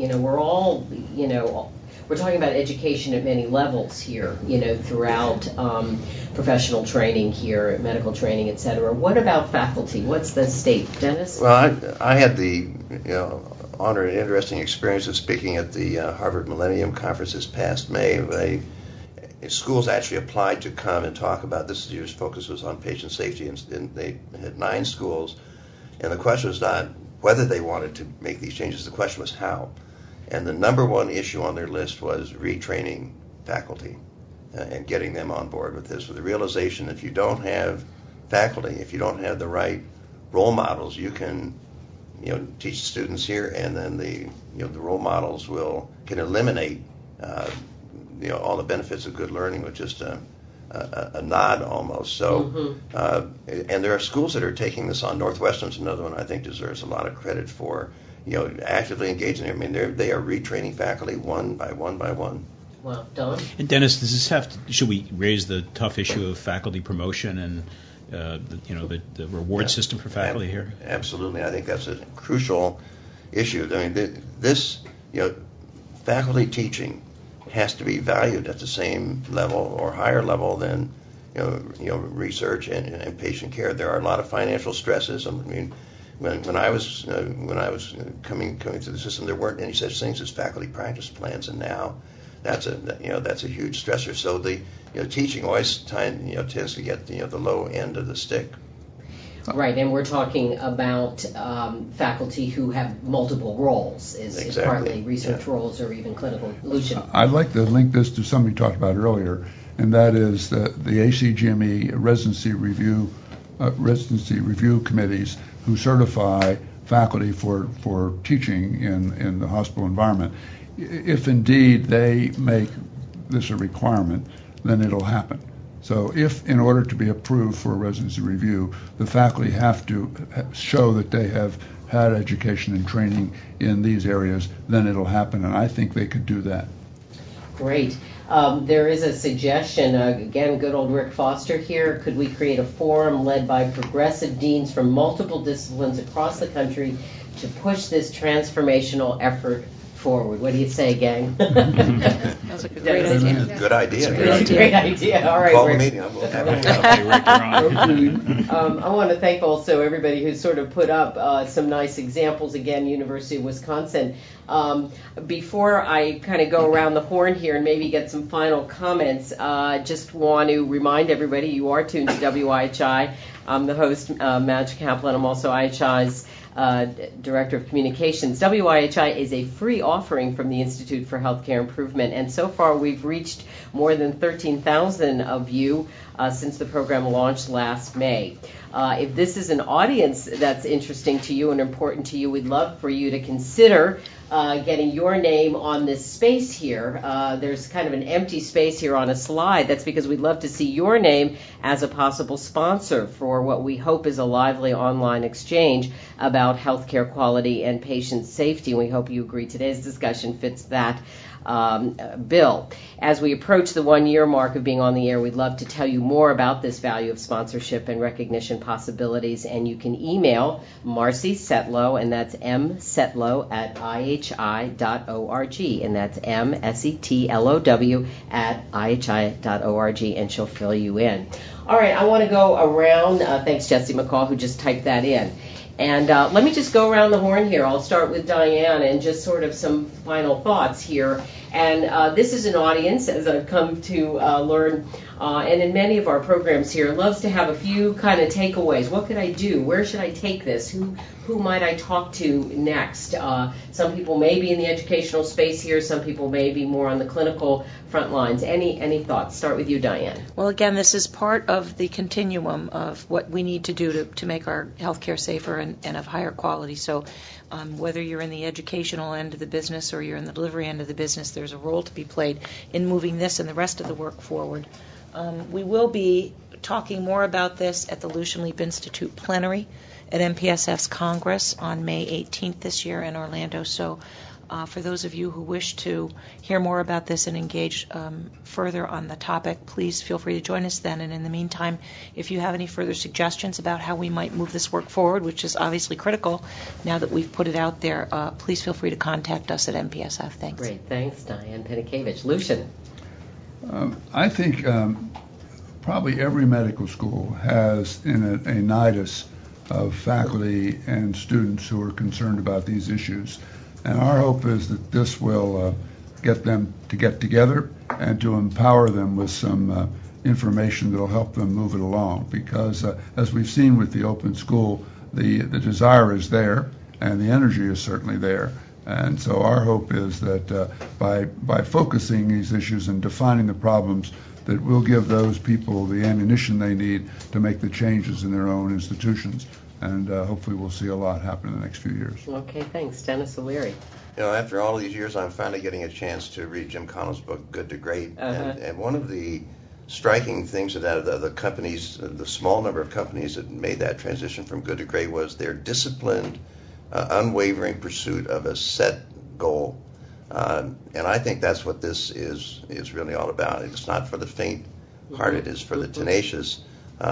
we're talking about education at many levels here, throughout professional training here, medical training, et cetera. What about faculty? What's the state? Dennis? Well, I had the honor and interesting experience of speaking at the Harvard Millennium Conference this past May. Schools actually applied to come and talk about this. The year's focus was on patient safety, and they had 9 schools. And the question was not whether they wanted to make these changes. The question was how. And the number one issue on their list was retraining faculty and getting them on board with this, with the realization if you don't have faculty, if you don't have the right role models, you can teach students here, and then the role models can eliminate all the benefits of good learning with just a nod almost. So, and there are schools that are taking this on. Northwestern's another one I think deserves a lot of credit for actively engaging. I mean, they are retraining faculty one by one by one. Well, Don? And Dennis, does this should we raise the tough issue of faculty promotion and the reward system for faculty here? Absolutely. I think that's a crucial issue. I mean, this faculty teaching has to be valued at the same level or higher level than research and patient care. There are a lot of financial stresses. I mean, when I was coming through the system, there weren't any such things as faculty practice plans, and now that's a huge stressor. So the teaching always tends to get the low end of the stick. Right, and we're talking about faculty who have multiple roles, is partly research roles or even clinical. Lucian. I'd like to link this to something we talked about earlier, and that is the ACGME residency review committees who certify faculty for teaching in the hospital environment. If indeed they make this a requirement, then it'll happen. So if, in order to be approved for a residency review, the faculty have to show that they have had education and training in these areas, then it'll happen, and I think they could do that. Great. There is a suggestion, again, good old Rick Foster here. Could we create a forum led by progressive deans from multiple disciplines across the country to push this transformational effort forward? What do you say, gang? That's a great idea. Good idea. Great idea. All right, Call Rick. the meeting. I'm I want to thank also everybody who sort of put up some nice examples. Again, University of Wisconsin. Before I kind of go around the horn here and maybe get some final comments, just want to remind everybody you are tuned to WIHI. I'm the host, Madge Kaplan. I'm also IHI's Director of Communications. WIHI is a free offering from the Institute for Healthcare Improvement, and so far we've reached more than 13,000 of you since the program launched last May. If this is an audience that's interesting to you and important to you, we'd love for you to consider getting your name on this space here. There's kind of an empty space here on a slide. That's because we'd love to see your name as a possible sponsor for what we hope is a lively online exchange about healthcare quality and patient safety. And we hope you agree today's discussion fits that bill. As we approach the 1-year mark of being on the air, we'd love to tell you more about this value of sponsorship and recognition possibilities, and you can email Marcy Setlow, and that's msetlow@ihi.org, and that's msetlow@ihi.org, and she'll fill you in. All right, I want to go around. Thanks, Jesse McCall, who just typed that in. And let me just go around the horn here. I'll start with Diane and just sort of some final thoughts here. And this is an audience, as I've come to learn, and in many of our programs here, loves to have a few kind of takeaways. What could I do? Where should I take this? Who might I talk to next? Some people may be in the educational space here. Some people may be more on the clinical front lines. Any thoughts? Start with you, Diane. Well, again, this is part of the continuum of what we need to do to make our healthcare safer and of higher quality. So whether you're in the educational end of the business or you're in the delivery end of the business, there's a role to be played in moving this and the rest of the work forward. We will be talking more about this at the Lucian Leape Institute plenary at MPSF's Congress on May 18th this year in Orlando. So for those of you who wish to hear more about this and engage further on the topic, please feel free to join us then. And in the meantime, if you have any further suggestions about how we might move this work forward, which is obviously critical now that we've put it out there, please feel free to contact us at MPSF. Thanks. Great. Thanks, Diane Pinikevich. Lucian. I think probably every medical school has in it a nidus of faculty and students who are concerned about these issues. And our hope is that this will get them to get together and to empower them with some information that will help them move it along. Because as we've seen with the open school, the desire is there and the energy is certainly there. And so our hope is that by focusing these issues and defining the problems, that we'll give those people the ammunition they need to make the changes in their own institutions. And hopefully we'll see a lot happen in the next few years. Okay, thanks. Dennis O'Leary. You know, after all these years, I'm finally getting a chance to read Jim Collins' book, Good to Great. And one of the striking things that the companies, the small number of companies that made that transition from good to great, was their disciplined, unwavering pursuit of a set goal. And I think that's what this is really all about. It's not for the faint-hearted, it's for the tenacious.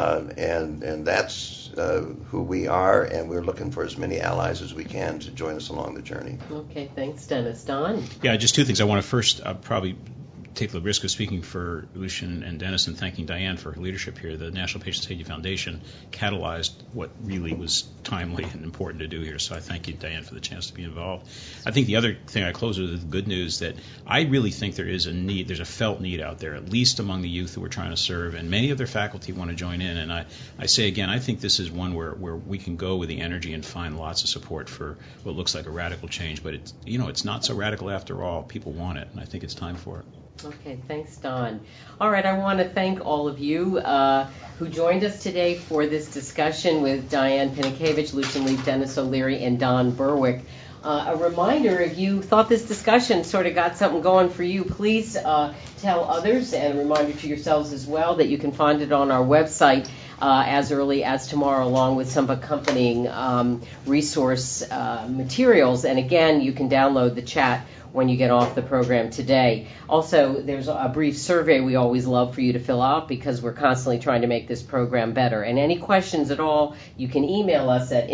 And that's who we are, and we're looking for as many allies as we can to join us along the journey. Okay, thanks, Dennis. Don? Yeah, just two things. I want to first probably take the risk of speaking for Lucian and Dennis and thanking Diane for her leadership here. The National Patient Safety Foundation catalyzed what really was timely and important to do here, so I thank you, Diane, for the chance to be involved. I think the other thing I close with is the good news that I really think there is a need, there's a felt need out there, at least among the youth who we're trying to serve, and many of their faculty want to join in. And I say again, I think this is one where we can go with the energy and find lots of support for what looks like a radical change, but it's not so radical after all. People want it, and I think it's time for it. Okay, thanks, Don. All right, I want to thank all of you who joined us today for this discussion with Diane Pinikevich, Lucian Leape, Dennis O'Leary, and Don Berwick. A reminder, if you thought this discussion sort of got something going for you, please tell others, and a reminder to yourselves as well that you can find it on our website as early as tomorrow, along with some accompanying resource materials. And again, you can download the chat when you get off the program today. Also, there's a brief survey we always love for you to fill out because we're constantly trying to make this program better. And any questions at all, you can email us at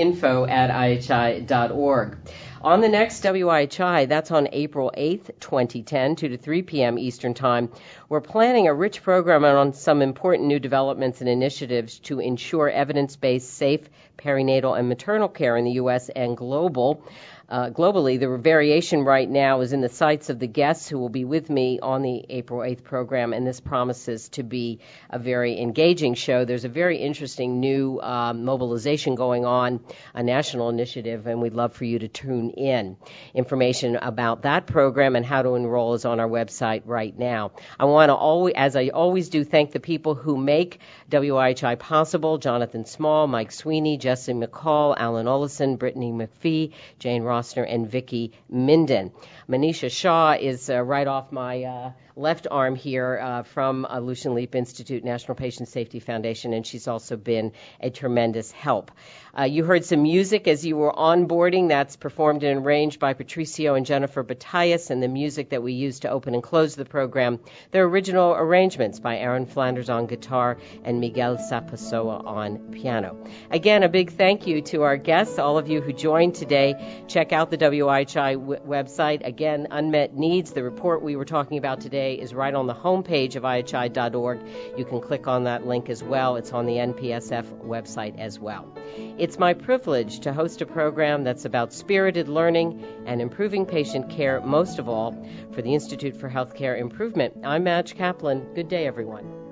info@ihi.org. On the next WIHI, that's on April 8th, 2010, 2 to 3 p.m. Eastern Time, we're planning a rich program on some important new developments and initiatives to ensure evidence-based, safe perinatal and maternal care in the U.S. and global. globally. The variation right now is in the sights of the guests who will be with me on the April 8th program, and this promises to be a very engaging show. There's a very interesting new mobilization going on, a national initiative, and we'd love for you to tune in. Information about that program and how to enroll is on our website right now. I want to always, as I always do, thank the people who make WIHI possible: Jonathan Small, Mike Sweeney, Jesse McCall, Alan Olison, Brittany McPhee, Jane Rossner, and Vicki Minden. Manisha Shah is right off my left arm here from Lucian Leap Institute, National Patient Safety Foundation, and she's also been a tremendous help. You heard some music as you were onboarding. That's performed and arranged by Patricio and Jennifer Batias, and the music that we used to open and close the program, they're original arrangements by Aaron Flanders on guitar and Miguel Sapasoa on piano. Again, a big thank you to our guests, all of you who joined today. Check out the WIHI website. Again, Unmet Needs, the report we were talking about today, is right on the homepage of IHI.org. You can click on that link as well. It's on the NPSF website as well. It's my privilege to host a program that's about spirited learning and improving patient care, most of all for the Institute for Healthcare Improvement. I'm Madge Kaplan. Good day, everyone.